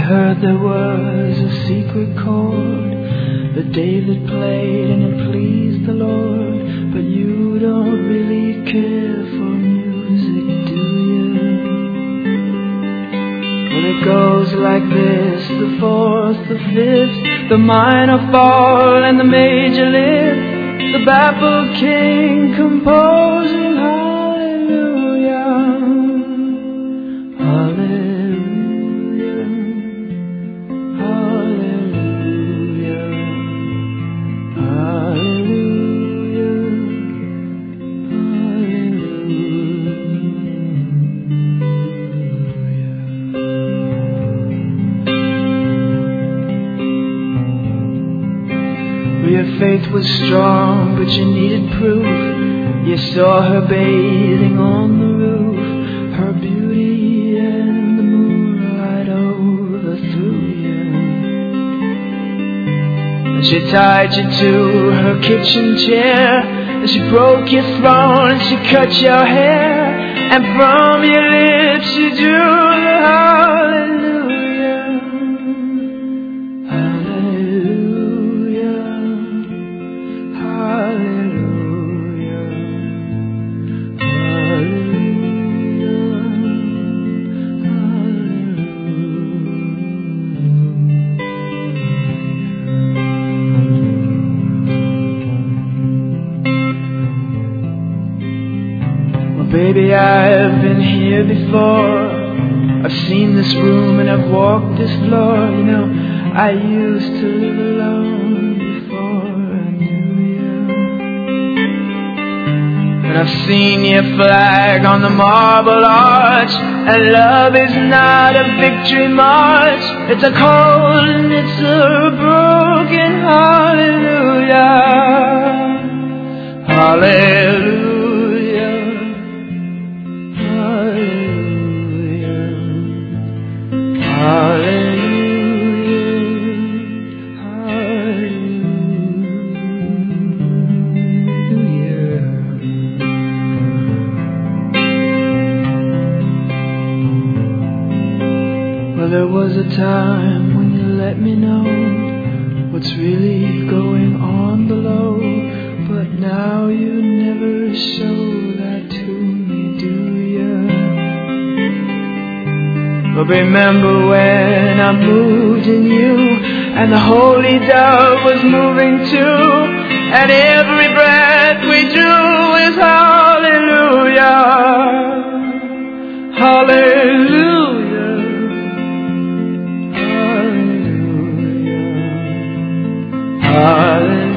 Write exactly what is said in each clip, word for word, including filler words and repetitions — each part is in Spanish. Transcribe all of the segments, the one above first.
heard there was a secret chord that David played and it pleased the Lord. But you don't really care for music, do you? Well, it goes like this: the fourth, the fifth, the minor fall and the major lift. The baffled king composing hallelujah, hallelujah, hallelujah, hallelujah, hallelujah. Your faith was strong, but you needed proof. You saw her bathing on the roof, her beauty and the moonlight overthrew you. And she tied you to her kitchen chair, and she broke your throne, and she cut your hair, and from your lips she drew the hallelujah, hallelujah, hallelujah, hallelujah, hallelujah. Well, baby, I've been here before. I've seen this room and I've walked this floor. You know, I used to live alone before I knew you. And I've seen your flag on the marble arch. And love is not a victory march. It's a cold and it's a broken hallelujah, hallelujah, hallelujah, hallelujah, hallelujah. Well, there was a time when you let me know what's really going on below, but now you never show that to me, do you? But remember when I moved in you, and the holy dove was moving too, and every breath we drew is hallelujah, hallelujah, hallelujah, hallelujah.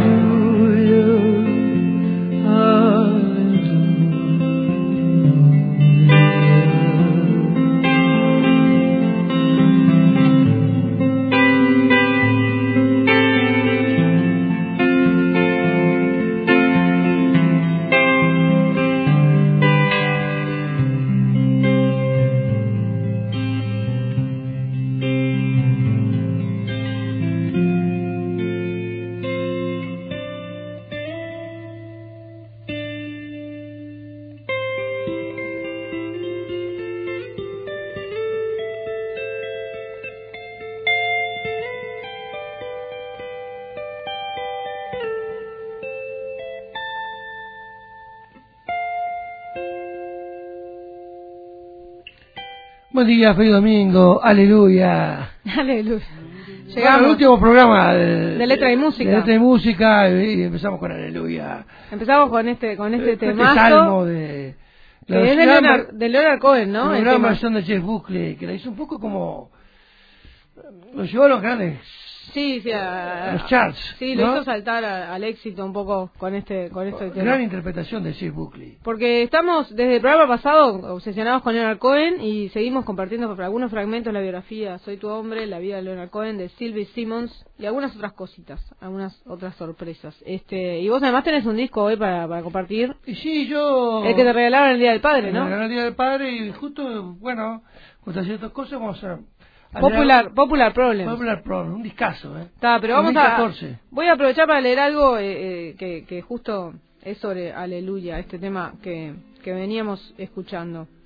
Buen día, feliz domingo, aleluya. Aleluya. Llegamos al último programa de, de letra y música. De letra y música y empezamos con aleluya. Empezamos con este con este este temazo. salmo de que es de Leonard, de Leonard Cohen, ¿no? La gran versión de Jeff Buckley, que la hizo un poco como lo llevó a los grandes. Sí, sí, a, a los charts. Sí, ¿no? lo hizo saltar a, al éxito un poco con este con este tema. Gran interpretación de Jeff Buckley. Porque estamos desde el programa pasado obsesionados con Leonard Cohen y seguimos compartiendo algunos fragmentos de la biografía Soy tu hombre, la vida de Leonard Cohen, de Sylvie Simmons y algunas otras cositas, algunas otras sorpresas. Este, y vos además tenés un disco hoy para, para compartir. Y sí, yo... El que te regalaron el Día del Padre, ¿no? Me regalaron el Día del Padre y justo, bueno, junto a ciertas cosas vamos a... Popular, Popular Problems. Popular Problems, un discazo, ¿eh? Está, pero vamos dos mil catorce. a... Voy a aprovechar para leer algo eh, eh, que, que justo es sobre Aleluya, este tema que, que veníamos escuchando.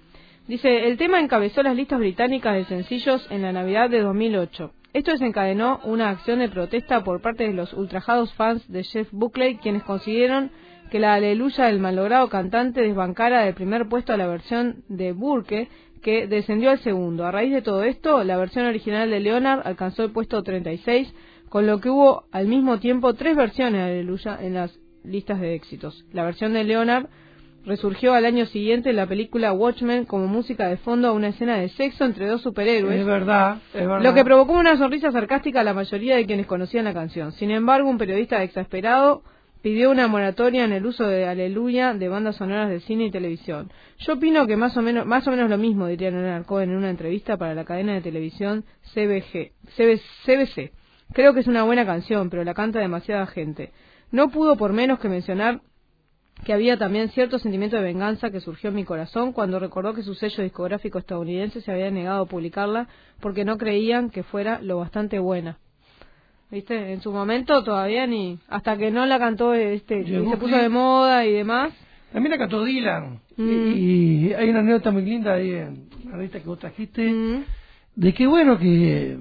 Dice, el tema encabezó las listas británicas de sencillos en la Navidad de dos mil ocho. Esto desencadenó una acción de protesta por parte de los ultrajados fans de Jeff Buckley, quienes consiguieron que la aleluya del malogrado cantante desbancara del primer puesto a la versión de Burke, que descendió al segundo. A raíz de todo esto, la versión original de Leonard alcanzó el puesto treinta y seis, con lo que hubo al mismo tiempo tres versiones de Aleluya en las listas de éxitos. La versión de Leonard resurgió al año siguiente en la película Watchmen como música de fondo a una escena de sexo entre dos superhéroes. Es verdad, es verdad. Lo que provocó una sonrisa sarcástica a la mayoría de quienes conocían la canción. Sin embargo, un periodista exasperado pidió una moratoria en el uso de Aleluya de bandas sonoras de cine y televisión. Yo opino que más o menos más o menos lo mismo, diría Leonard Cohen en una entrevista para la cadena de televisión C B G, C B C. Creo que es una buena canción, pero la canta demasiada gente. No pudo por menos que mencionar que había también cierto sentimiento de venganza que surgió en mi corazón cuando recordó que su sello discográfico estadounidense se había negado a publicarla porque no creían que fuera lo bastante buena. ¿Viste? En su momento todavía ni... Hasta que no la cantó, este y se puso de moda y demás. También la cantó Dylan. Mm. Y, y hay una anécdota muy linda ahí en la revista que vos trajiste, Mm. de que bueno que...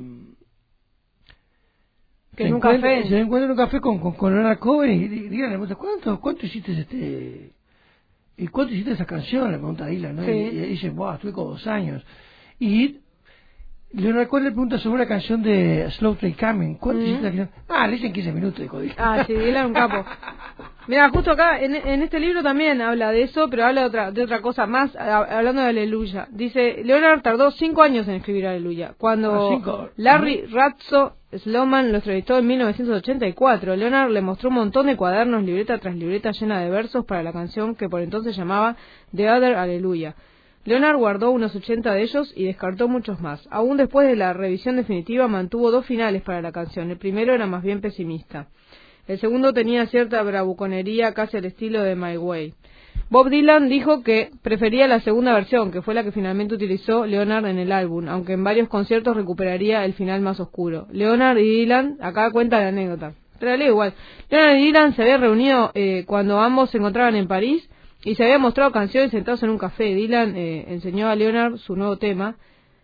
Que se en un encuentra, café. se encuentra en un café con, con, con Leonard Cohen y Dylan le pregunta, ¿cuánto, cuánto hiciste este... ¿Y cuánto hiciste esa canción? Le pregunta a Dylan, ¿no? Sí. Y, y dice, wow, estuve como dos años. Y Leonard Cohen le pregunta sobre una canción de Slow Train Coming. ¿Cuánto Mm. hiciste la canción? Ah, le dicen quince minutos, dijo Dylan. Ah, sí, Dylan un capo. Mira, justo acá, en, en este libro también habla de eso, pero habla de otra, de otra cosa más, a, hablando de Aleluya. Dice, Leonard tardó cinco años en escribir Aleluya. Cuando Ah, cinco. Larry Ratzo Sloman lo entrevistó en mil novecientos ochenta y cuatro, Leonard le mostró un montón de cuadernos, libreta tras libreta llena de versos para la canción que por entonces llamaba The Other Aleluya. Leonard guardó unos ochenta de ellos y descartó muchos más. Aún después de la revisión definitiva mantuvo dos finales para la canción. El primero era más bien pesimista. El segundo tenía cierta bravuconería casi al estilo de My Way. Bob Dylan dijo que prefería la segunda versión, que fue la que finalmente utilizó Leonard en el álbum, aunque en varios conciertos recuperaría el final más oscuro. Leonard y Dylan, acá cuenta la anécdota, te la leo igual. Leonard y Dylan se habían reunido eh, cuando ambos se encontraban en París y se habían mostrado canciones sentados en un café. Dylan eh, enseñó a Leonard su nuevo tema,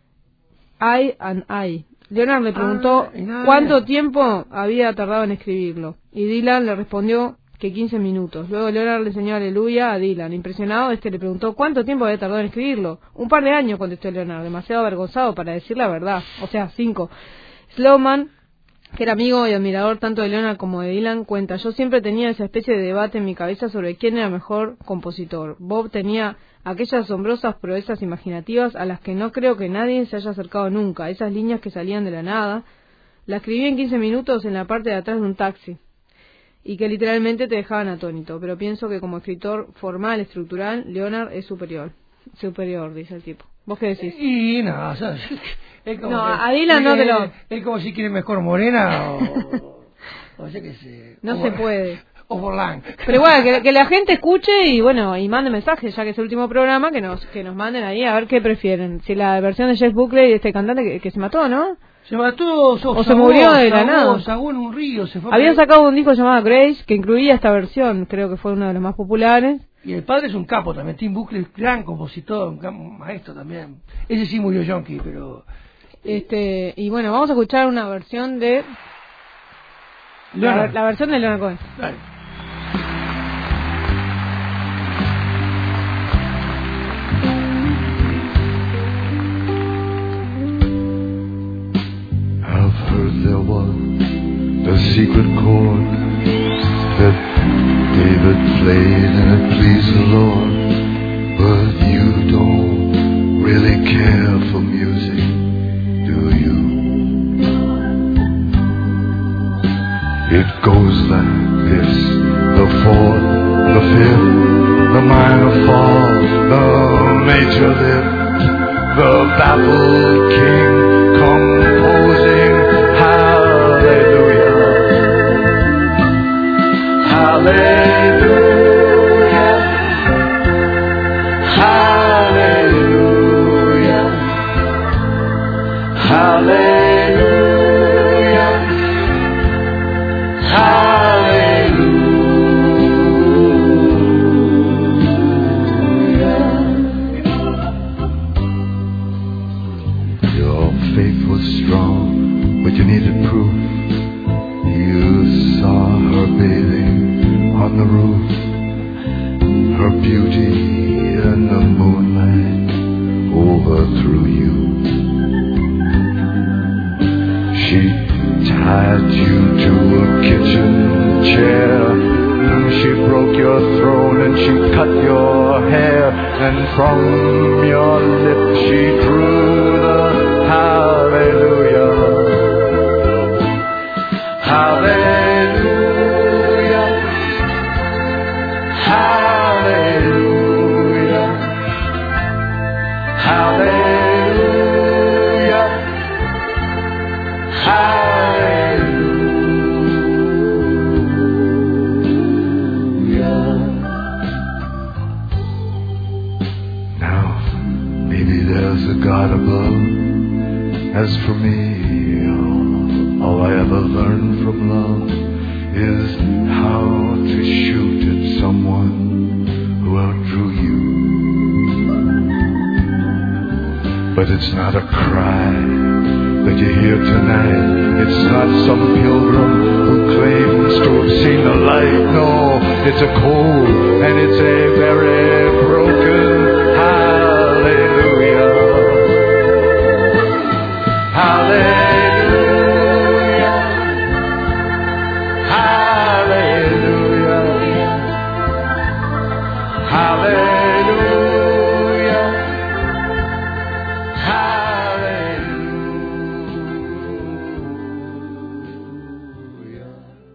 I and I. Leonard le preguntó ah, cuánto tiempo había tardado en escribirlo y Dylan le respondió que quince minutos. Luego Leonard le enseñó Aleluya a Dylan. Impresionado, este le preguntó cuánto tiempo había tardado en escribirlo. Un par de años, contestó Leonard, demasiado avergonzado para decir la verdad. O sea, cinco. Sloman, que era amigo y admirador tanto de Leonard como de Dylan, cuenta, yo siempre tenía esa especie de debate en mi cabeza sobre quién era mejor compositor. Bob tenía aquellas asombrosas proezas imaginativas a las que no creo que nadie se haya acercado nunca, esas líneas que salían de la nada. La escribí en quince minutos en la parte de atrás de un taxi y que literalmente te dejaban atónito, pero pienso que como escritor formal, estructural, Leonard es superior. Superior, dice el tipo. ¿Vos qué decís? Y no, o sea, es como No, que, a Dylan no te lo... Es, es como si quiere mejor morena o... o sea que se... No o, se puede. O Forlán. Pero igual, que, que la gente escuche y bueno, y mande mensajes, ya que es el último programa, que nos que nos manden ahí a ver qué prefieren. Si la versión de Jeff Buckley, este cantante que, que se mató, ¿no? Se mató, o, O se murió de la nada. Se ahogó en un río, se fue. Habían sacado un disco llamado Grace, que incluía esta versión, creo que fue uno de los más populares. Y el padre es un capo también, Tim Buckley, gran compositor, un, gran maestro también. Ese sí murió yonki, pero... Este y bueno, vamos a escuchar una versión de... La, la versión de Leonard Cohen. Dale. I've heard there was a secret chord that David played and it pleased the Lord, but you don't really care for music, do you? It goes like this: the fourth, the fifth, the minor fall, the major lift, the baffled king composing hallelujah, hallelujah, hallelujah, hallelujah. faith was strong, but you needed proof. You saw her bathing on the roof, her beauty and the moonlight overthrew you. She tied you to a kitchen chair. She broke your throne and she cut your hair, and from your lips she drew the hallelujah. Hallelujah. Hallelujah. Hallelujah. Hallelujah. There's a God above. As for me, all, all I ever learned from love is how to shoot at someone who outdrew you. But it's not a cry that you hear tonight. It's not some pilgrim who claims to have seen the light. No, it's a cold and it's a very broken hallelujah. Hallelujah. Hallelujah. Hallelujah. Hallelujah.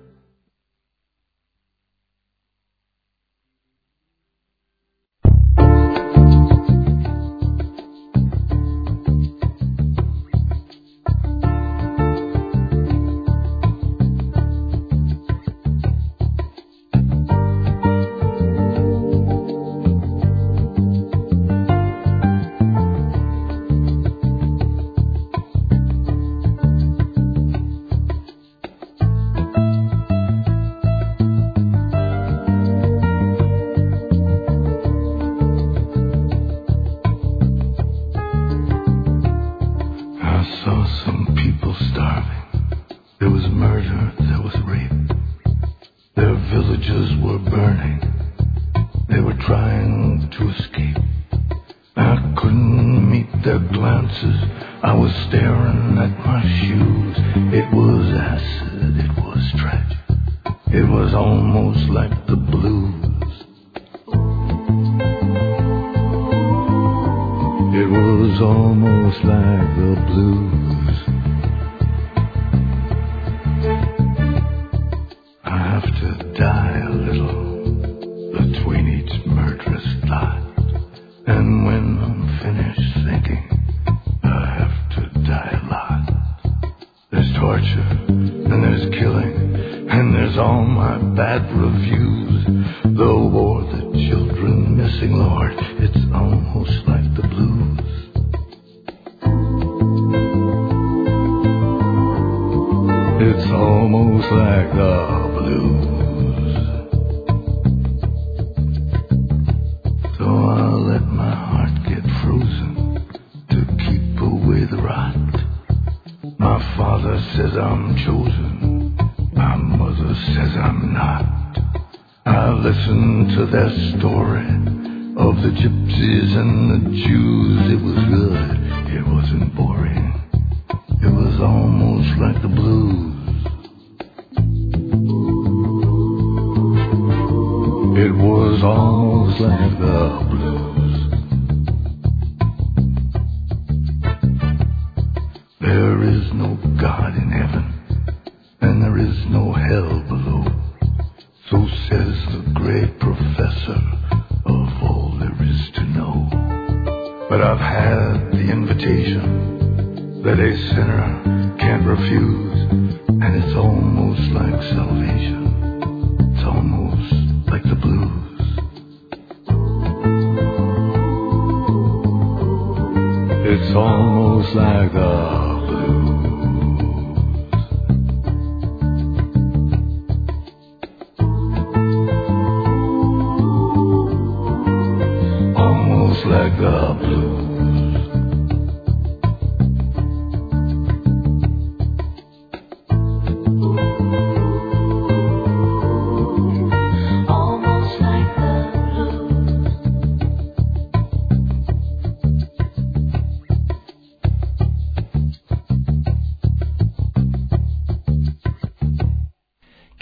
It's almost like the blues. Almost like the blues.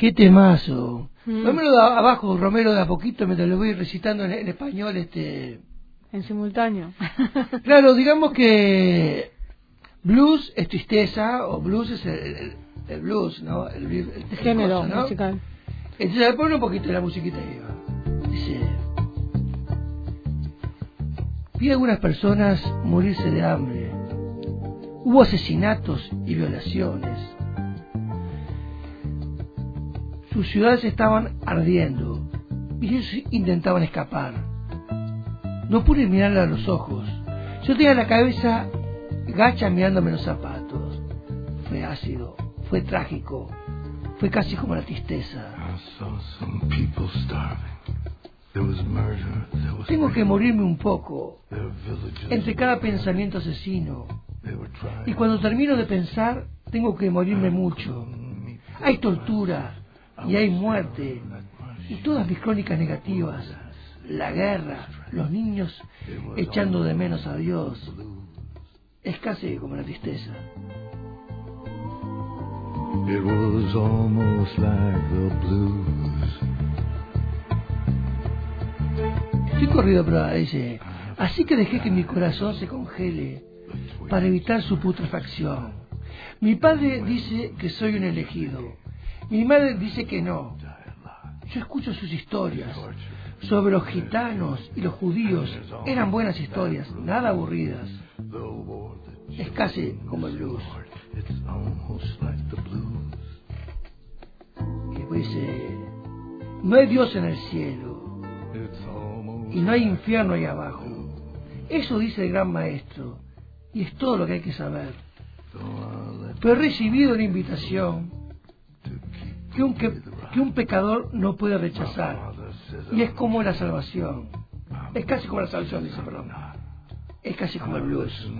Qué temazo. Mm. Romero de abajo, Romero de a poquito, mientras lo voy recitando en, en español, este... En simultáneo. Claro, digamos que blues es tristeza, o blues es el, el, el blues, ¿no? El, el, el, el género cosa, ¿no? musical. Entonces, ponle un poquito de la musiquita ahí, va. Dice... Vi a algunas personas morirse de hambre. Hubo asesinatos y violaciones. Sus ciudades estaban ardiendo y ellos intentaban escapar. No pude mirarle a los ojos. Yo tenía la cabeza gacha mirándome los zapatos. Fue ácido, fue trágico, fue casi como la tristeza. Tengo que morirme un poco entre cada pensamiento asesino. Y cuando termino de pensar, tengo que morirme mucho. Hay tortura y hay muerte. Y todas mis crónicas negativas. La guerra, los niños echando de menos a Dios. Es casi como la tristeza. It was almost like the blues. Estoy corrido, pero dice, así que dejé que mi corazón se congele para evitar su putrefacción. Mi padre dice que soy un elegido. Mi madre dice que no. Yo escucho sus historias sobre los gitanos y los judíos. Eran buenas historias, nada aburridas. Es casi como el blues. Y después dice, no hay Dios en el cielo y no hay infierno ahí abajo. Eso dice el gran maestro y es todo lo que hay que saber. Pero he recibido una invitación que un, que, que un pecador no puede rechazar, y es como la salvación. Es casi como la salvación, dice, perdón. Es casi como el blues.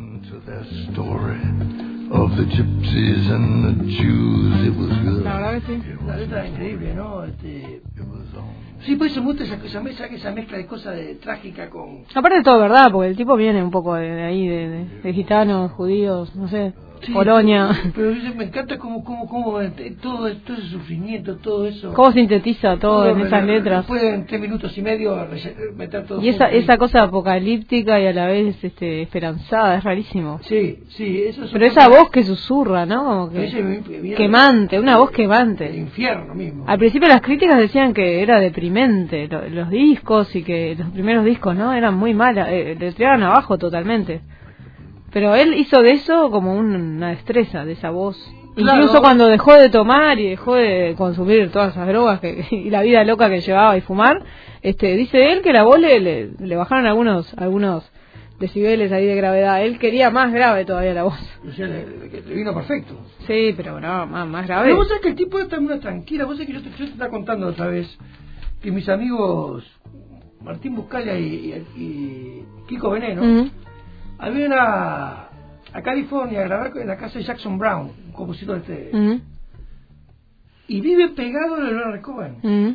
La verdad que sí. La letra es increíble, ¿no? Este... Sí, por eso me gusta esa, esa, mezcla, esa mezcla de cosas de trágica con... Aparte de todo, ¿verdad? Porque el tipo viene un poco de, de ahí, de, de, de gitanos, judíos, no sé, Sí, Polonia. Pero, pero me encanta cómo, cómo, cómo todo, todo ese sufrimiento, todo eso... Cómo sintetiza todo, todo en esas letras. Puede en tres minutos y medio meter todo. Y esa, esa cosa apocalíptica y a la vez este, esperanzada, es rarísimo. Sí, sí, eso es... Pero esa voz que susurra, ¿no? Como que, ese, quemante, una voz quemante. El infierno mismo. Al principio las críticas decían que era deprimente lo, los discos y que los primeros discos, ¿no? Eran muy malas, eh, le tiraban abajo totalmente. Pero él hizo de eso como un, una destreza, de esa voz. Claro. Incluso cuando dejó de tomar y dejó de consumir todas esas drogas que, y la vida loca que llevaba y fumar, este, dice él que la voz le, le, le bajaron algunos algunos decibeles ahí de gravedad. Él quería más grave todavía la voz. O sea, le, le, le vino perfecto. Sí, pero no, más, más grave. Pero vos sabés que el tipo está muy tranquila. Vos sabés que yo te, yo te estaba contando otra vez que mis amigos Martín Buscalia y, y, y Kiko Veneno uh-huh. habían a, a California a grabar en la casa de Jackson Brown, un compositor este, uh-huh. y vive pegado a Leonard Cohen. Uh-huh.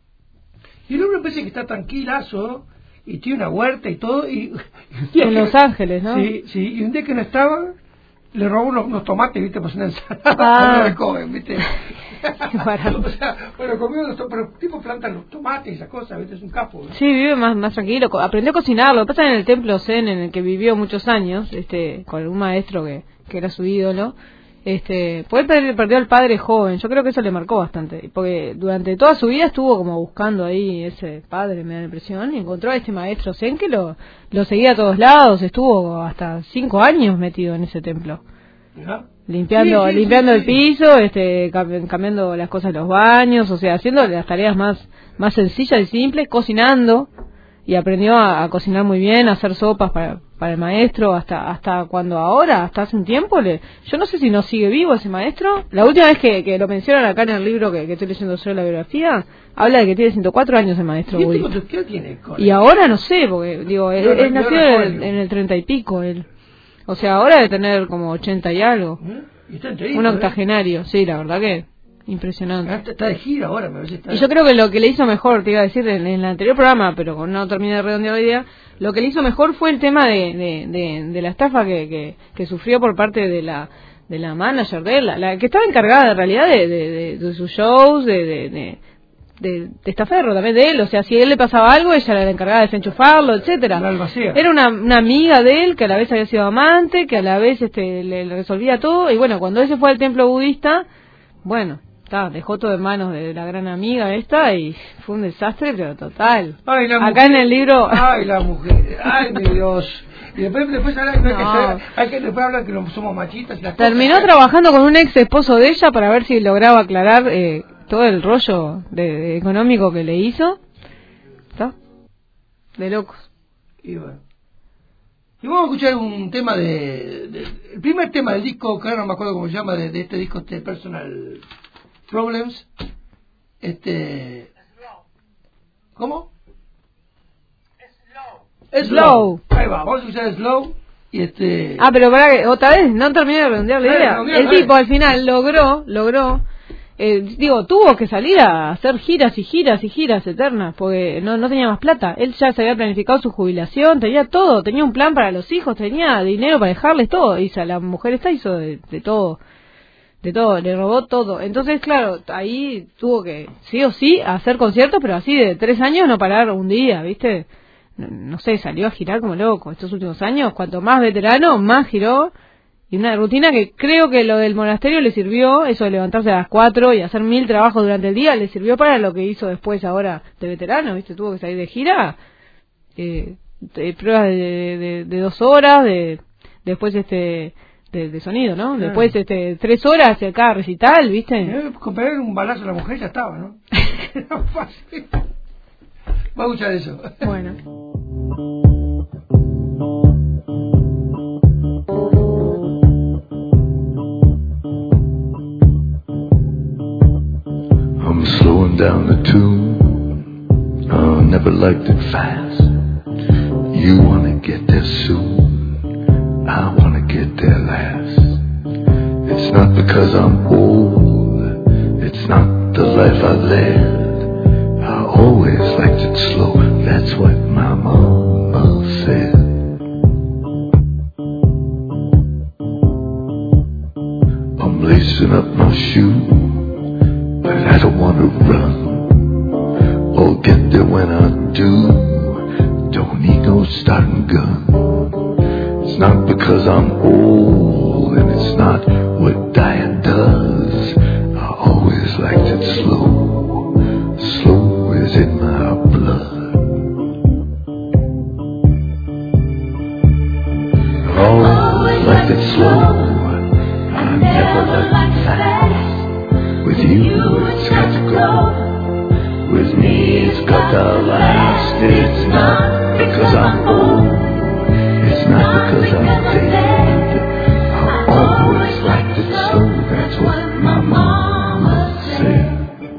Y el hombre parece que está tranquilazo y tiene una huerta y todo. Y, y en Los Ángeles, ¿no? Sí, sí, y un día que no estaba, le robó unos, unos tomates, ¿viste? Pues una ensalada ah. Leonard Cohen, ¿viste? O sea, bueno, comió los tomates, pero tipo plantan los tomates y esas cosas, ¿viste? Es un capo, ¿no? Sí, vive más, más tranquilo, aprendió a cocinar. Lo que pasa en el templo Zen, en el que vivió muchos años, este, con un maestro que, que era su ídolo. Este, pues él perdió al padre joven. Yo creo que eso le marcó bastante, porque durante toda su vida estuvo como buscando ahí ese padre, me da la impresión, y encontró a este maestro Zen que lo, lo seguía a todos lados. Estuvo hasta cinco años metido en ese templo, ¿no? limpiando, sí, sí, limpiando sí, sí. el piso, este, cambiando las cosas en los baños, o sea, haciendo las tareas más, más sencillas y simples, cocinando. Y aprendió a, a cocinar muy bien, a hacer sopas para, para el maestro, hasta hasta cuando ahora, hasta hace un tiempo, le, yo no sé si no sigue vivo ese maestro. La última vez que, que lo mencionan acá en el libro que, que estoy leyendo sobre la biografía, habla de que tiene ciento cuatro años el maestro. ¿Y este qué tiene? Y ahora no sé, porque digo, él, él nació en, en el treinta y pico, él. O sea, ahora debe tener como ochenta y algo. ¿Eh? ¿Y está enterito, un octogenario, ¿eh? Sí, la verdad que... impresionante. Está de gira ahora, me parece. Y yo creo que lo que le hizo mejor, te iba a decir en, en el anterior programa, pero no terminé de redondear la idea, lo que le hizo mejor fue el tema de, de, de, de la estafa que, que, que sufrió por parte de la de la manager de él, la, la que estaba encargada en realidad de, de, de, de sus shows, de, de, de, de testaferro también de él, o sea, si a él le pasaba algo, ella era la encargada de desenchufarlo, etcétera. Era una, una amiga de él que a la vez había sido amante, que a la vez este le, le resolvía todo, y bueno, cuando él se fue al templo budista, bueno, ta, dejó todo en manos de la gran amiga esta y fue un desastre, pero total. Ay, la Acá mujer, en el libro... Ay, la mujer, ay, mi Dios. Y después, después habla, no. hay, que ser, hay que después hablar que no somos machistas. Y las Terminó cosas, trabajando con un ex esposo de ella para ver si lograba aclarar eh, todo el rollo de, de económico que le hizo. ¿Está? De locos. Y bueno. Y vamos a escuchar un tema de, de... El primer tema del disco, claro, no me acuerdo cómo se llama, de, de este disco, este Personal Problems. Este... ¿Cómo? Slow. Ahí va, vamos a escuchar Slow. Y este... Ah, pero para que otra vez no terminé de redondear la idea. El tipo al final logró, logró, eh, digo, tuvo que salir a hacer giras y giras y giras eternas porque no, no tenía más plata. Él ya se había planificado su jubilación, tenía todo, tenía un plan para los hijos, tenía dinero para dejarles todo. Y la mujer esta hizo de, de todo, de todo, le robó todo. Entonces, claro, ahí tuvo que, sí o sí, hacer conciertos, pero así de tres años no parar un día, ¿viste? No sé, salió a girar como loco estos últimos años, cuanto más veterano, más giró, y una rutina que creo que lo del monasterio le sirvió, eso de levantarse a las cuatro y hacer mil trabajos durante el día, le sirvió para lo que hizo después ahora de veterano, ¿viste? Tuvo que salir de gira, eh, de pruebas de, de, de dos horas, de después este de, de sonido, ¿no? Claro. Después este tres horas hacia cada recital, ¿viste? Con pegar un balazo a la mujer ya estaba, ¿no? Era fácil. Vamos a escuchar eso. Bueno. I'm slowing down the tune. I never liked it fast. You wanna get there soon. I wanna get there last. It's not because I'm old. It's not the life I led. I always liked it slow, that's what my mama said. I'm lacing up my shoe, but I don't want to run. I'll get there when I do, don't need no starting gun. It's not because I'm old, and it's not what diet does. I always liked it slow, slow is in my blood. I always liked it slow, I never liked it fast. With you it's got to go, with me it's got to last. It's not because I'm old, it's not because I'm dead. I always liked it slow, that's what my mama said.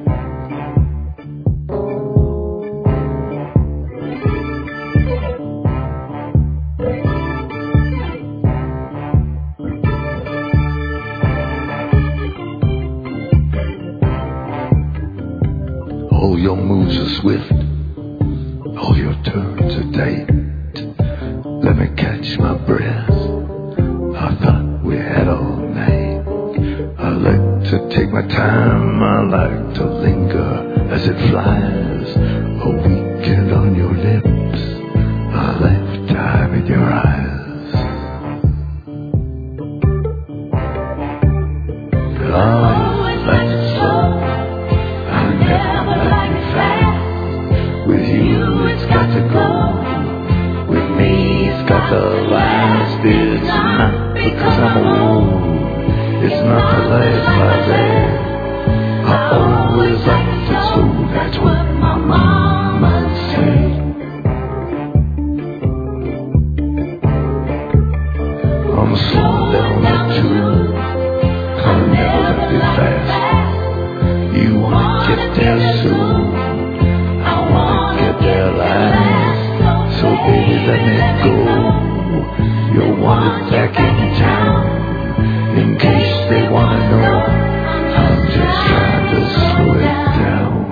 All your moves are swift, all your turns are tight. Let me catch my breath, I thought we had all night. I like to take my time, I like to linger as it flies. A weekend on your lips, a lifetime in your eyes. I like it slow, I never like it fast. With you it's got to go, with me it's got to last. It's not because I'm old, it's not the life I led. I always liked it slow, that's what my mama said. I'm slowing down the tune, I never left it fast. You wanna get there soon, I wanna get there last. So baby let me go, you'll want it back in town. In case they wanna know, I'm just trying to slow it down.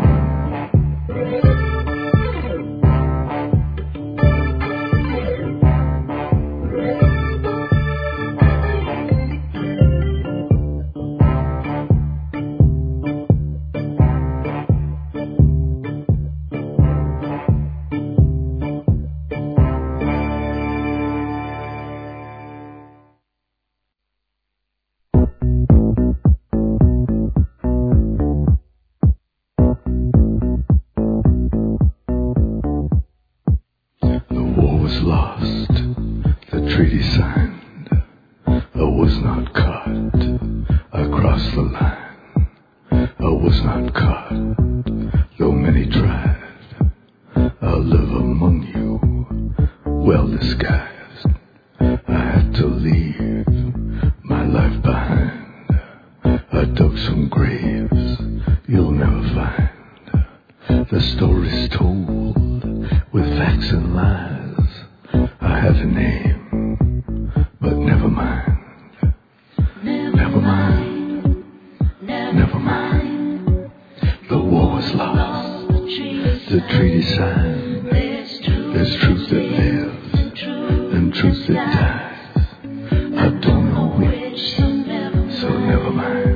caught across the line. I was not caught, though many tried. I'll live among you, well disguised. I had to leave my life behind. I dug some graves you'll never find. The story's told with facts and lies. I had a name, but never mind. Never mind, never mind. The war was lost, the treaty signed. There's truth that lives and truth that dies. I don't know which, so never mind.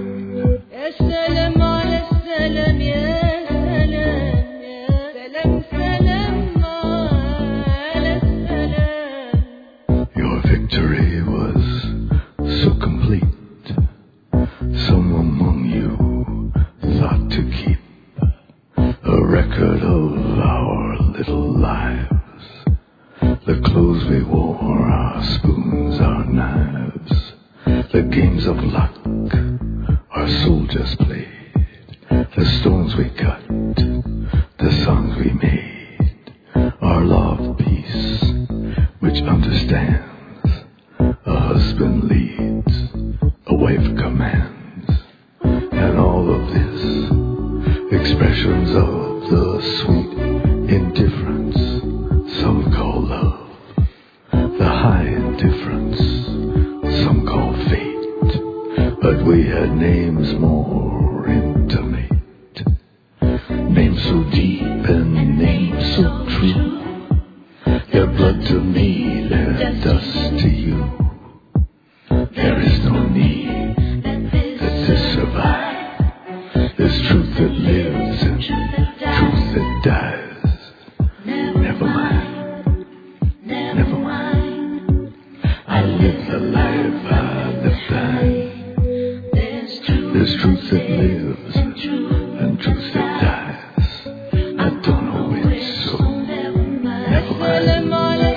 Your victory was so complete. Some among you thought to keep a record of our little lives. The clothes we wore, our spoons, our knives. The games of luck our soldiers played. The stones we cut, the songs we made. Our law of peace, which understands a husband leads, a wife commands. And all of this, expressions of the sweet indifference some call love, the high indifference some call fate. But we had names more intimate, names so deep and names so true. Their blood to me, their dust to you. There is no need that this survive. There's truth that lives and truth that dies. Never mind, never mind. I live the life I live behind. There's truth that lives and truth that dies. I don't know which, so never mind.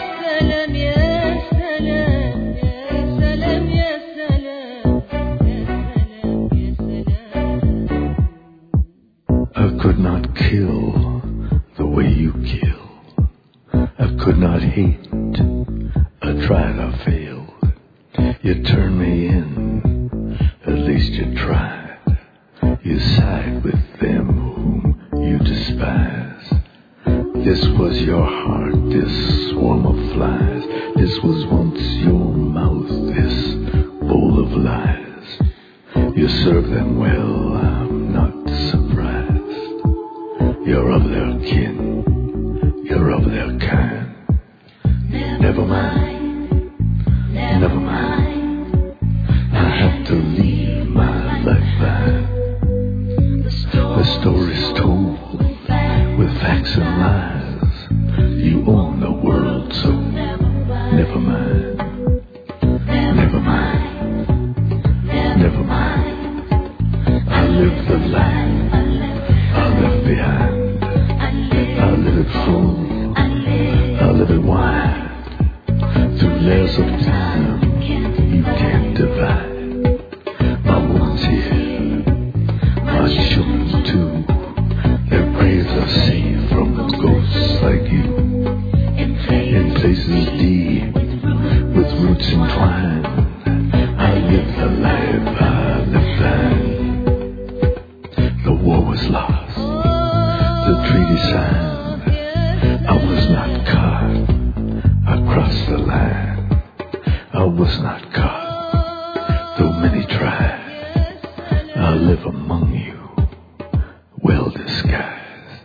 I could not kill the way you kill. I could not hate. I tried, I failed. You turned me in, at least you tried. You side with them whom you despise. This was your heart, this swarm of flies. This was once your mouth, this bowl of lies. You serve them well, I'm not surprised. You're of their kin, you're of their kind. Never mind, never mind. I have to leave my life behind. The story's told with facts and lies. You own the world, so never mind. Never mind, never mind. I live the life I left behind. I live it full, I live it wide. Through layers of time you can't divide. My woman's here, my children too. Their graves are safe from ghosts like you. In places deep, with roots entwined. I live the life I live behind. The war was lost, the treaty signed. I was not caught across the line. I was not caught, though many tried. I live among you, well disguised.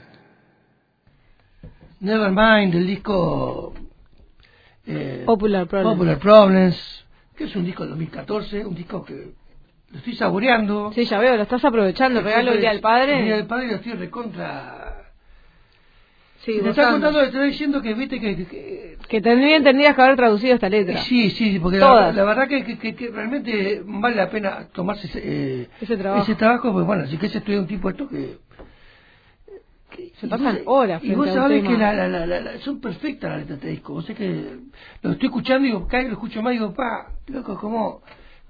Never mind, el disco eh, Popular Problems. Popular Problems, que es un disco del dos mil catorce, un disco que lo estoy saboreando. Sí, ya veo, lo estás aprovechando, regalo el Día del Padre. El Día del Padre lo estoy recontra. Sí, me está contando, te estoy diciendo que viste que que, que tendrían tendrías que haber traducido esta letra. Sí, sí, porque la, la verdad que, que, que, que realmente vale la pena tomarse ese, eh, ese trabajo. Ese trabajo, pues bueno, así que se estudia un tipo esto que, que se pasan vos, horas. Y vos sabés que la, la, la, la, la, son perfectas las letras de este disco. O sea que lo estoy escuchando y digo, cada vez lo escucho más y digo, pa, loco, cómo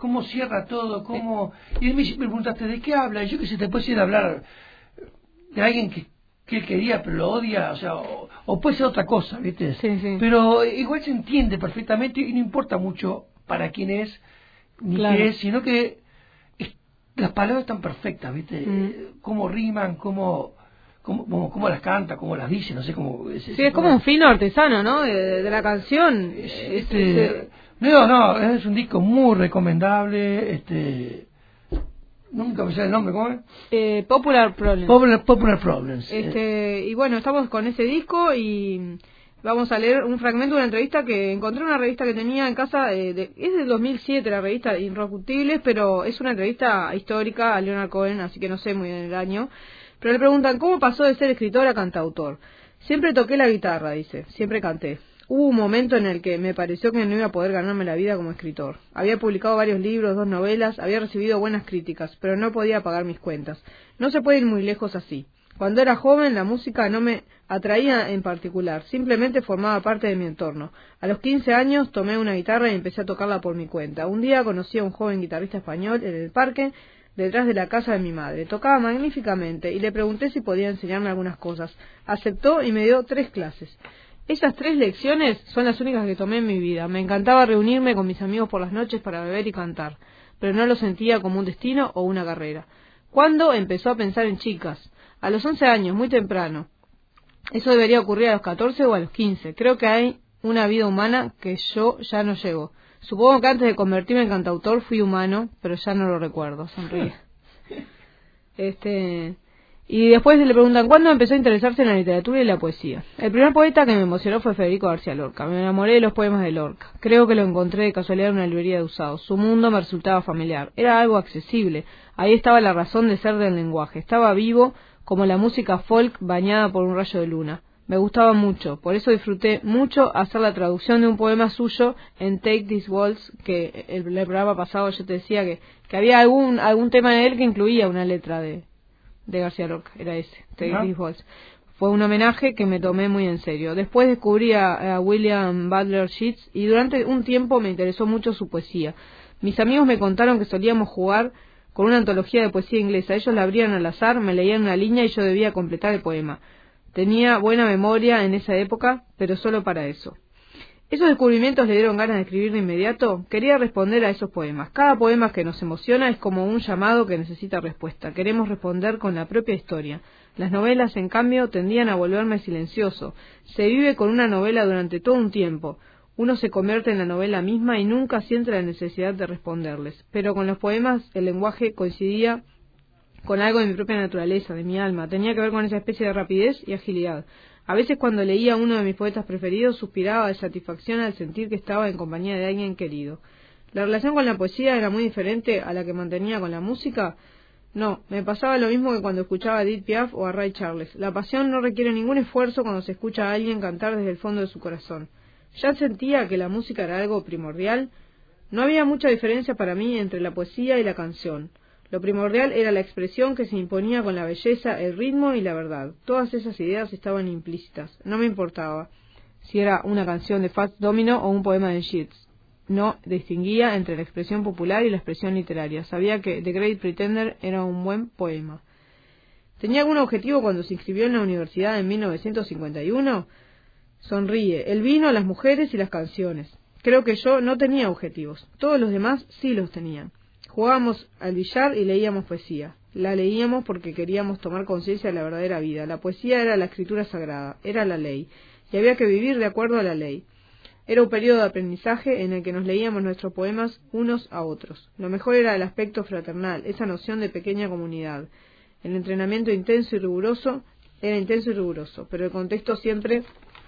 cómo cierra todo, cómo... Y él me, me preguntaste, ¿de qué habla? Y yo que sé, te puede ir a hablar de alguien que, que él quería, pero lo odia, o sea, o, o puede ser otra cosa, ¿viste? Sí, sí. Pero igual se entiende perfectamente y no importa mucho para quién es, ni claro. qué es, sino que es, las palabras están perfectas, ¿viste? Mm. Cómo riman, cómo... Cómo, cómo, cómo las canta, cómo las dice, no sé cómo... Es, sí, es como un fino artesano, ¿no? De, de la canción. Este, este, no, no, es un disco muy recomendable, este... Nunca me sale el nombre, ¿cómo es? Eh, Popular Problems. Popular, Popular Problems. Este, y bueno, estamos con ese disco y vamos a leer un fragmento de una entrevista que encontré en una revista que tenía en casa, eh, de, es del dos mil siete la revista Irrecutibles, pero es una entrevista histórica a Leonard Cohen, así que no sé muy bien el año. Pero le preguntan, ¿cómo pasó de ser escritor a cantautor? Siempre toqué la guitarra, dice, siempre canté. Hubo un momento en el que me pareció que no iba a poder ganarme la vida como escritor. Había publicado varios libros, dos novelas, había recibido buenas críticas, pero no podía pagar mis cuentas. No se puede ir muy lejos así. Cuando era joven, la música no me atraía en particular, simplemente formaba parte de mi entorno. A los quince años tomé una guitarra y empecé a tocarla por mi cuenta. Un día conocí a un joven guitarrista español en el parque, detrás de la casa de mi madre. Tocaba magníficamente y le pregunté si podía enseñarme algunas cosas. Aceptó y me dio tres clases. Esas tres lecciones son las únicas que tomé en mi vida. Me encantaba reunirme con mis amigos por las noches para beber y cantar, pero no lo sentía como un destino o una carrera. ¿Cuándo empezó a pensar en chicas? A los once años, muy temprano. Eso debería ocurrir a los catorce o a los quince. Creo que hay una vida humana que yo ya no llevo. Supongo que antes de convertirme en cantautor fui humano, pero ya no lo recuerdo. Sonríe. Este... Y después le preguntan, ¿cuándo empezó a interesarse en la literatura y la poesía? El primer poeta que me emocionó fue Federico García Lorca. Me enamoré de los poemas de Lorca. Creo que lo encontré de casualidad en una librería de usados. Su mundo me resultaba familiar. Era algo accesible. Ahí estaba la razón de ser del lenguaje. Estaba vivo como la música folk bañada por un rayo de luna. Me gustaba mucho. Por eso disfruté mucho hacer la traducción de un poema suyo en Take This Waltz, que el, el programa pasado yo te decía que, que había algún, algún tema de él que incluía una letra de... de García Lorca, era ese, Take This Waltz. Fue un homenaje que me tomé muy en serio. Después descubrí a, a William Butler Yeats y durante un tiempo me interesó mucho su poesía. Mis amigos me contaron que solíamos jugar con una antología de poesía inglesa. Ellos la abrían al azar, me leían una línea y yo debía completar el poema. Tenía buena memoria en esa época, pero solo para eso. ¿Esos descubrimientos le dieron ganas de escribir de inmediato? Quería responder a esos poemas. Cada poema que nos emociona es como un llamado que necesita respuesta. Queremos responder con la propia historia. Las novelas, en cambio, tendían a volverme silencioso. Se vive con una novela durante todo un tiempo. Uno se convierte en la novela misma y nunca siente la necesidad de responderles. Pero con los poemas el lenguaje coincidía con algo de mi propia naturaleza, de mi alma. Tenía que ver con esa especie de rapidez y agilidad. A veces cuando leía a uno de mis poetas preferidos suspiraba de satisfacción al sentir que estaba en compañía de alguien querido. ¿La relación con la poesía era muy diferente a la que mantenía con la música? No, me pasaba lo mismo que cuando escuchaba a Edith Piaf o a Ray Charles. La pasión no requiere ningún esfuerzo cuando se escucha a alguien cantar desde el fondo de su corazón. Ya sentía que la música era algo primordial. No había mucha diferencia para mí entre la poesía y la canción. Lo primordial era la expresión que se imponía con la belleza, el ritmo y la verdad. Todas esas ideas estaban implícitas. No me importaba si era una canción de Fats Domino o un poema de Yeats. No distinguía entre la expresión popular y la expresión literaria. Sabía que The Great Pretender era un buen poema. ¿Tenía algún objetivo cuando se inscribió en la universidad en mil novecientos cincuenta y uno? Sonríe. El vino, las mujeres y las canciones. Creo que yo no tenía objetivos. Todos los demás sí los tenían. Jugábamos al billar y leíamos poesía. La leíamos porque queríamos tomar conciencia de la verdadera vida. La poesía era la escritura sagrada, era la ley, y había que vivir de acuerdo a la ley. Era un periodo de aprendizaje en el que nos leíamos nuestros poemas unos a otros. Lo mejor era el aspecto fraternal, esa noción de pequeña comunidad. El entrenamiento intenso y riguroso era intenso y riguroso, pero el contexto siempre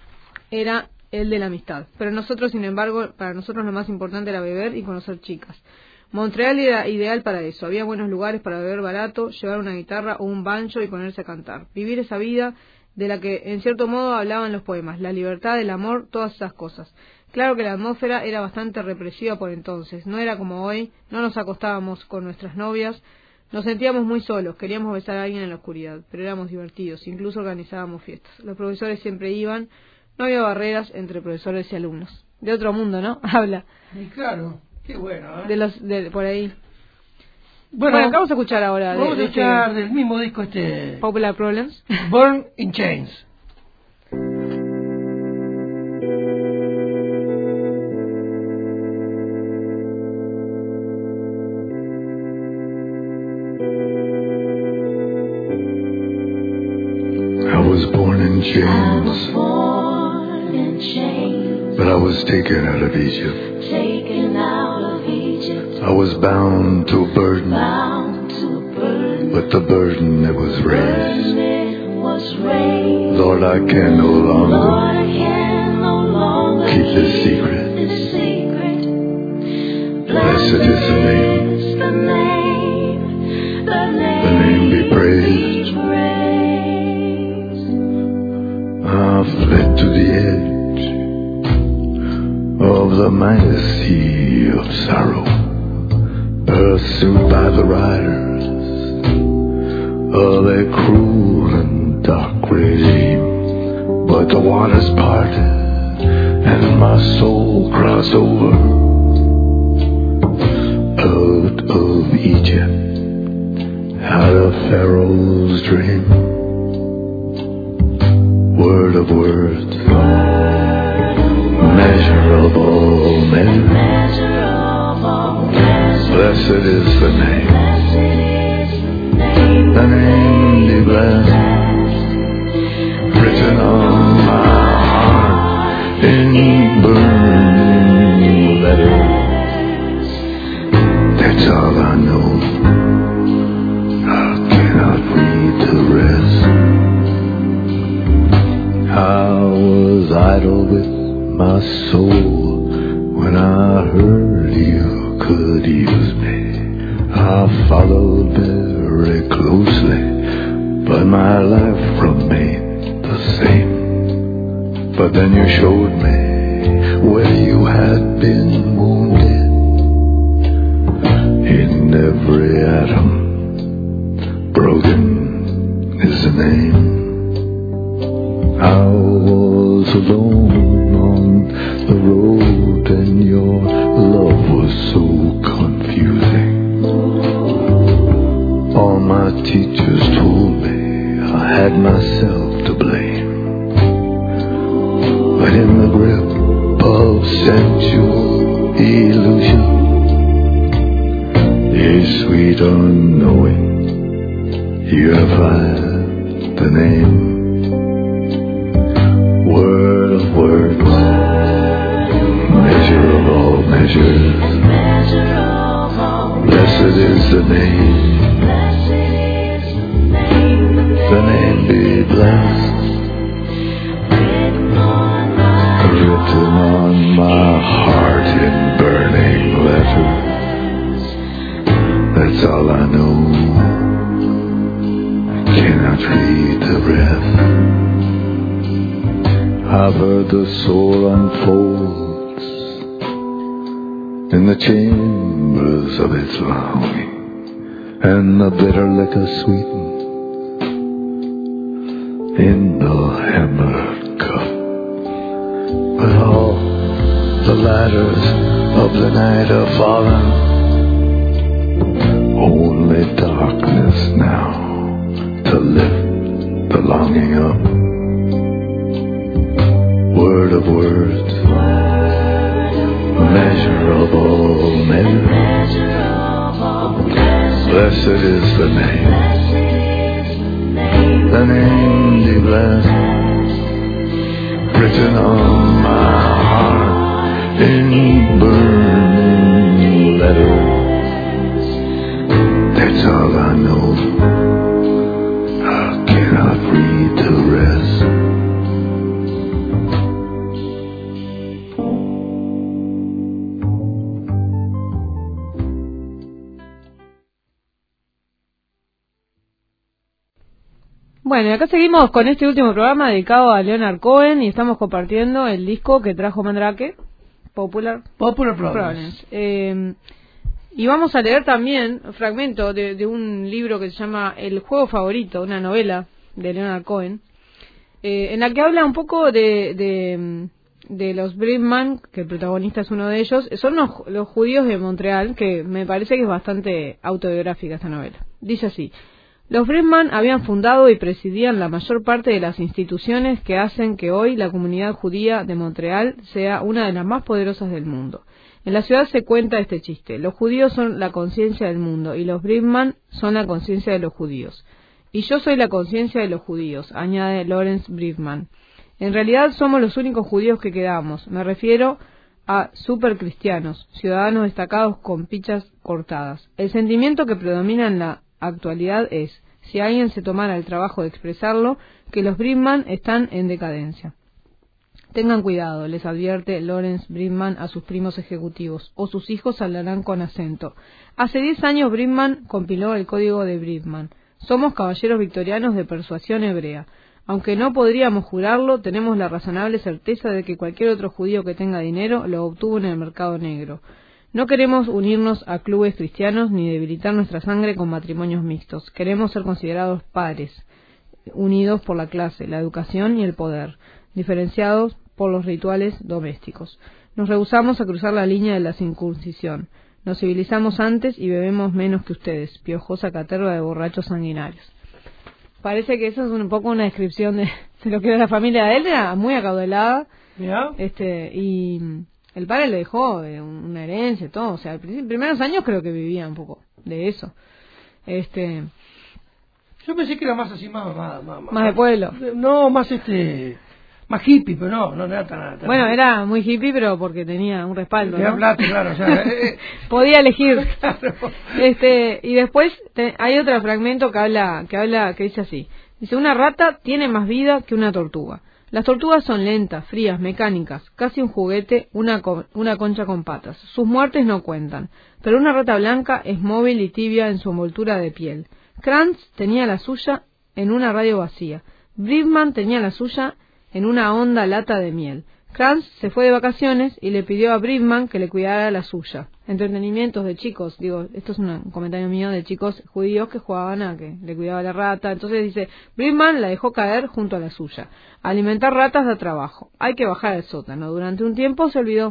era el de la amistad. Pero nosotros, sin embargo, para nosotros lo más importante era beber y conocer chicas. Montreal era ideal para eso. Había buenos lugares para beber barato, llevar una guitarra o un banjo y ponerse a cantar. Vivir esa vida de la que, en cierto modo, hablaban los poemas. La libertad, el amor, todas esas cosas. Claro que la atmósfera era bastante represiva por entonces. No era como hoy. No nos acostábamos con nuestras novias. Nos sentíamos muy solos. Queríamos besar a alguien en la oscuridad. Pero éramos divertidos. Incluso organizábamos fiestas. Los profesores siempre iban. No había barreras entre profesores y alumnos. De otro mundo, ¿no? Habla. Y claro. Qué bueno, ¿eh? De los, de, por ahí. Bueno, Bueno, ¿qué vamos a escuchar ahora? Vamos de, a escuchar de del mismo disco este... Popular Problems. Born in Chains. I was born in I chains, was born in chains, but I was taken out of Egypt. taken out of Egypt, I was bound to a burden, bound to a burden. but the burden that was raised. Burden it was raised. Lord, I can no Lord, longer I can no longer keep this secret. this secret. Blessed is the name. is the name, the name, The name be praised. be praised. I fled to the edge of the mighty sea of sorrow, pursued by the riders of a cruel and dark regime. But the waters parted and my soul crossed over out of Egypt, out of Pharaoh's dream. Word of words, measurable measure. Blessed is the name. The name be blessed. Written on my heart in burning letters. That's all I know. I cannot read the rest. I was idle with my soul when I heard you could use me. I followed very closely, but my life remained the same. But then you showed me where you had been wounded. In every atom, broken is the name. I was alone on the road and your love was so confusing. All my teachers told me I had myself to blame. But in the grip of sensual illusion, a sweet unknowing, you have found the name. Word of words, measure of all measures. Blessed is the name. The name be blessed. Written on my heart in burning letters. That's all I know. I cannot read the rest. I've heard the soul unfolds in the chambers of its longing, and the bitter liquor sweetened in the hammered cup. But all the ladders of the night are fallen, only darkness now to lift the longing up. Word of words, measurable measure. Blessed is the name. The name be blessed. Written on my heart in burning letters. That's all I know. I cannot read the rest. Bueno, y acá seguimos con este último programa dedicado a Leonard Cohen y estamos compartiendo el disco que trajo Mandrake, Popular, Popular Problems. Problems. Eh, y vamos a leer también un fragmento de, de un libro que se llama El juego favorito, una novela de Leonard Cohen, eh, en la que habla un poco de, de de los Bridgman, que el protagonista es uno de ellos, son los, los judíos de Montreal, que me parece que es bastante autobiográfica esta novela. Dice así: los Bridgman habían fundado y presidían la mayor parte de las instituciones que hacen que hoy la comunidad judía de Montreal sea una de las más poderosas del mundo. En la ciudad se cuenta este chiste: los judíos son la conciencia del mundo y los Bridgman son la conciencia de los judíos. Y yo soy la conciencia de los judíos, añade Lawrence Bridgman. En realidad somos los únicos judíos que quedamos. Me refiero a supercristianos, ciudadanos destacados con pichas cortadas. El sentimiento que predomina en la actualidad es, si alguien se tomara el trabajo de expresarlo, que los Bridgman están en decadencia. Tengan cuidado, les advierte Lawrence Bridgman a sus primos ejecutivos, o sus hijos hablarán con acento. Hace diez años Bridgman compiló el código de Bridgman. Somos caballeros victorianos de persuasión hebrea. Aunque no podríamos jurarlo, tenemos la razonable certeza de que cualquier otro judío que tenga dinero lo obtuvo en el mercado negro. No queremos unirnos a clubes cristianos ni debilitar nuestra sangre con matrimonios mixtos. Queremos ser considerados pares, unidos por la clase, la educación y el poder, diferenciados por los rituales domésticos. Nos rehusamos a cruzar la línea de la circuncisión. Nos civilizamos antes y bebemos menos que ustedes, piojosa caterva de borrachos sanguinarios. Parece que eso es un poco una descripción de, de lo que era la familia de él, era muy acaudalada. ¿Ya? Este, y el padre le dejó eh, una herencia y todo, o sea, en los primeros años creo que vivía un poco de eso. Este, yo pensé que era más así, más... Más, más, más de pueblo. No, más este... Más hippie, pero no, no era tan... tan bueno, era muy hippie, pero porque tenía un respaldo, tenía ¿no? plata, claro, o sea... eh, podía elegir. Claro. Este, y después te, hay otro fragmento que habla, que habla, que dice así. Dice: una rata tiene más vida que una tortuga. Las tortugas son lentas, frías, mecánicas, casi un juguete, una, co- una concha con patas. Sus muertes no cuentan, pero una rata blanca es móvil y tibia en su envoltura de piel. Krantz tenía la suya en una radio vacía. Bridgman tenía la suya en una honda lata de miel. Krantz se fue de vacaciones y le pidió a Bridgman que le cuidara la suya. Entretenimientos de chicos, digo, esto es un comentario mío de chicos judíos que jugaban a que le cuidaba la rata. Entonces dice, Bridgman la dejó caer junto a la suya. Alimentar ratas da trabajo. Hay que bajar al sótano. Durante un tiempo se olvidó.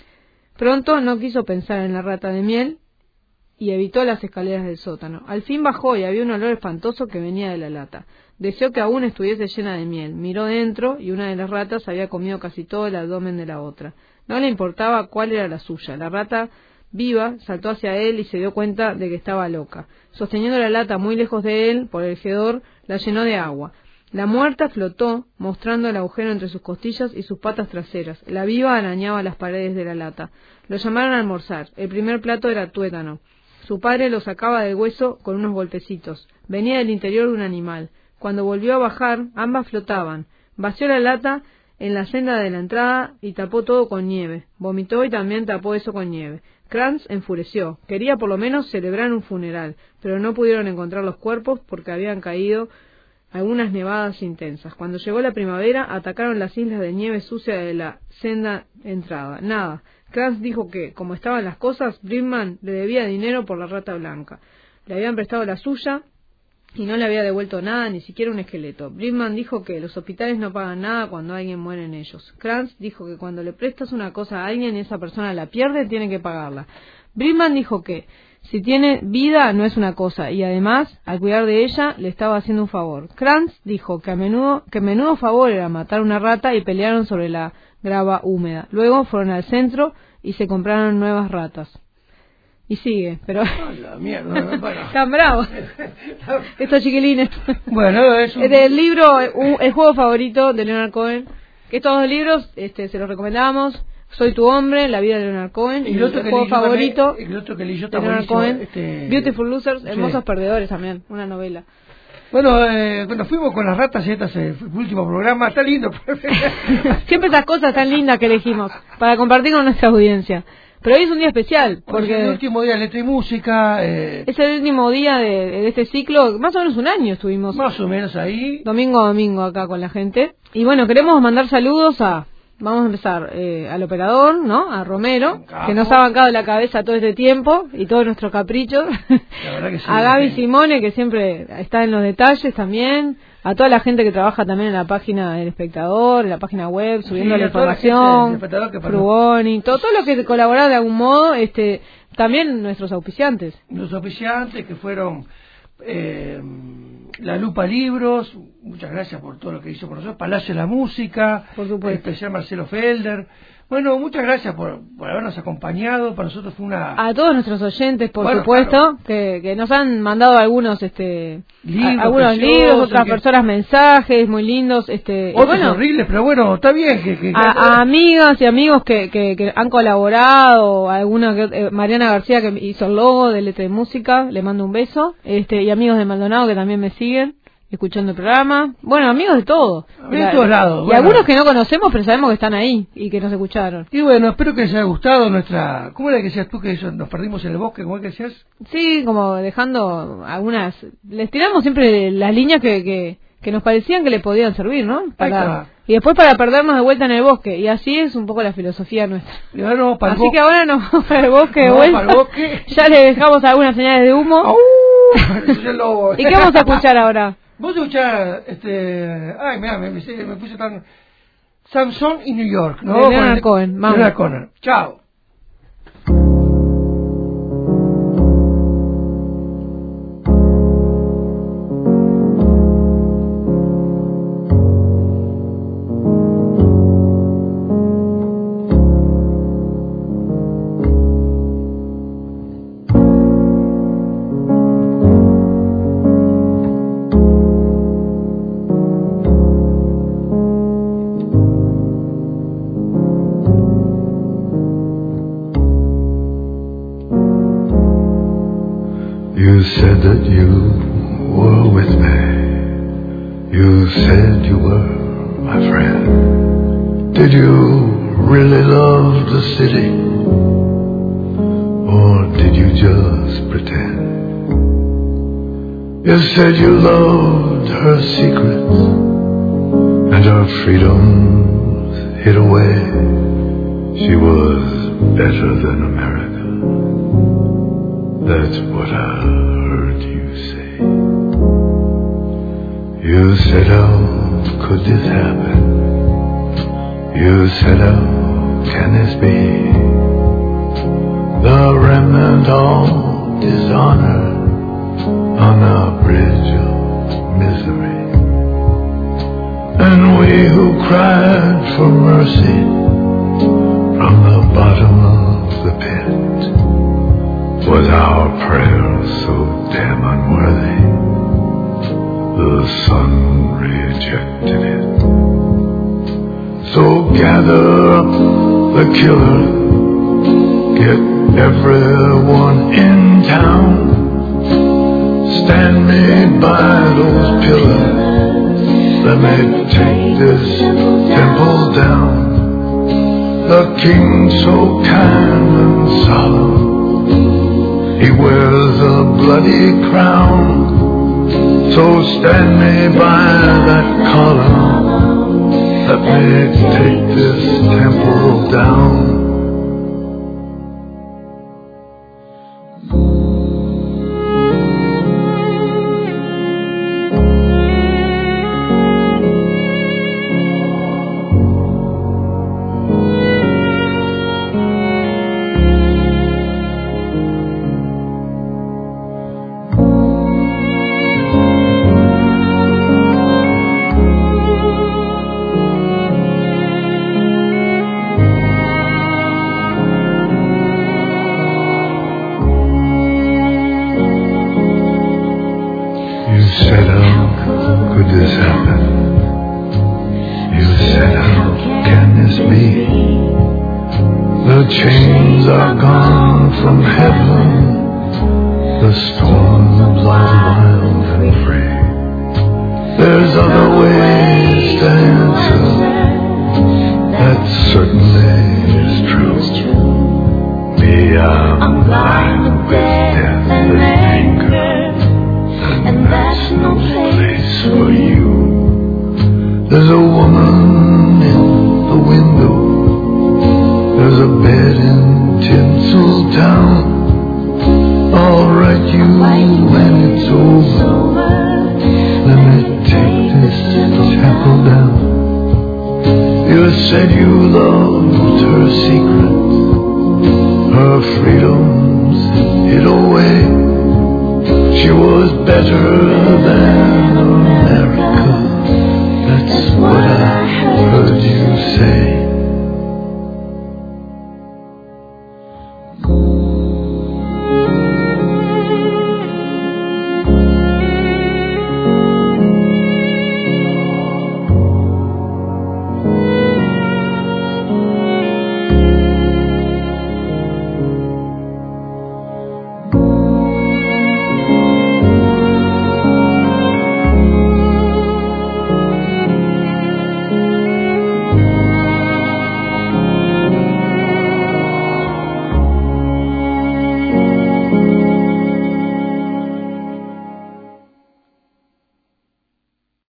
Pronto no quiso pensar en la rata de miel y evitó las escaleras del sótano. Al fin bajó y había un olor espantoso que venía de la lata. Deseó que aún estuviese llena de miel. Miró dentro y una de las ratas había comido casi todo el abdomen de la otra. No le importaba cuál era la suya. La rata viva saltó hacia él y se dio cuenta de que estaba loca. Sosteniendo la lata muy lejos de él, por el hedor, la llenó de agua. La muerta flotó, mostrando el agujero entre sus costillas y sus patas traseras. La viva arañaba las paredes de la lata. Lo llamaron a almorzar. El primer plato era tuétano. Su padre lo sacaba del hueso con unos golpecitos. Venía del interior de un animal. Cuando volvió a bajar, ambas flotaban. Vació la lata en la senda de la entrada y tapó todo con nieve. Vomitó y también tapó eso con nieve. Krantz enfureció. Quería por lo menos celebrar un funeral, pero no pudieron encontrar los cuerpos porque habían caído algunas nevadas intensas. Cuando llegó la primavera, atacaron las islas de nieve sucia de la senda entrada. Nada. Krantz dijo que, como estaban las cosas, Bridgman le debía dinero por la rata blanca. Le habían prestado la suya y no le había devuelto nada, ni siquiera un esqueleto. Bridgman dijo que los hospitales no pagan nada cuando alguien muere en ellos. Krantz dijo que cuando le prestas una cosa a alguien y esa persona la pierde, tiene que pagarla. Bridgman dijo que si tiene vida no es una cosa, y además, al cuidar de ella, le estaba haciendo un favor. Krantz dijo que a menudo, que menudo favor era matar una rata y pelearon sobre la grava húmeda. Luego fueron al centro y se compraron nuevas ratas. Y sigue, pero... Oh, la mierda, bueno. Están bravos estos chiquilines. Bueno, es un... Del libro, un, el juego favorito de Leonard Cohen, que estos dos libros este, se los recomendamos. Soy tu hombre, La vida de Leonard Cohen, y el, otro el juego favorito también, el otro que leí yo de Leonard Cohen, este... Beautiful Losers, sí. Hermosos Perdedores también, una novela. Bueno, eh, cuando fuimos con las ratas y este es el último programa, está lindo. Siempre esas cosas tan lindas que elegimos para compartir con nuestra audiencia. Pero hoy es un día especial, porque... Es el último día de Letra y Música. Eh, es el último día de, de este ciclo, más o menos un año estuvimos. Más o menos ahí. Domingo a domingo acá con la gente. Y bueno, queremos mandar saludos a Vamos a empezar eh, al operador, ¿no? A Romero, Capo. que nos ha bancado la cabeza todo este tiempo y todos nuestros caprichos. La verdad que sí, A Gaby sí. Simone, que siempre está en los detalles también. A toda la gente que trabaja también en la página del Espectador, en la página web, subiendo Sí, la a toda la gente del información. Espectador que para- Frugoni, todo, todo lo que colabora de algún modo, este, también nuestros auspiciantes. Los oficiantes que fueron eh, La Lupa Libros, muchas gracias por todo lo que hizo por nosotros, Palacio de la Música, Por supuesto. en especial Marcelo Felder. Bueno, muchas gracias por, por habernos acompañado, para nosotros fue una... A todos nuestros oyentes, por Bueno, supuesto, claro. que, que nos han mandado algunos, este, Libros a- algunos preciosos, libros, otras que- personas mensajes muy lindos, este, y Otros bueno, horribles, pero bueno, está bien que... que- a, a amigas y amigos que, que, que han colaborado, alguna que, eh, Mariana García que hizo el logo de Letra y Música, le mando un beso, este, y amigos de Maldonado que también me siguen escuchando el programa, bueno, amigos de todo, De La- todos lados, y bueno. algunos que no conocemos pero sabemos que están ahí y que nos escucharon. Y bueno, espero que les haya gustado nuestra... ¿Cómo era que decías tú que eso, nos perdimos en el bosque? ¿Cómo es que decías? Sí, como dejando algunas... Les tiramos siempre las líneas que, que, que nos parecían que le podían servir, ¿no? Para, está. y después para perdernos de vuelta en el bosque. Y así es un poco la filosofía nuestra. Y ahora nos vamos para el Así bosque. que ahora nos vamos para el bosque de Nos vamos vuelta. para el bosque. Ya le dejamos algunas señales de humo. ¡Au! Eso es el lobo. ¿Y qué vamos a escuchar ahora? Vos escuchás, este... Ay, mira, me, me, me puse tan... Samson y New York, ¿no? De Leonard Con el- Cohen, vamos. Leonard Cohen. Chao. You said that you were with me. You said you were my friend. Did you really love the city? Or did you just pretend? You said you loved her secrets and her freedoms hid away. She was better than America. That's what I heard you say. You said, how could this happen? You said, how can this be? The remnant of dishonor on a bridge of misery. And we who cried for mercy from the bottom of the pit, was our prayer so damn unworthy, the sun rejected it. So gather up the killer, get everyone in town, stand me by those pillars, let me take this temple down. The king so kind and solemn, he wears a bloody crown. So stand me by that column, let me take this temple down. There's a woman in the window sober. Let me take this chapel down. You said you loved her secret, her freedoms hid away. She was better than a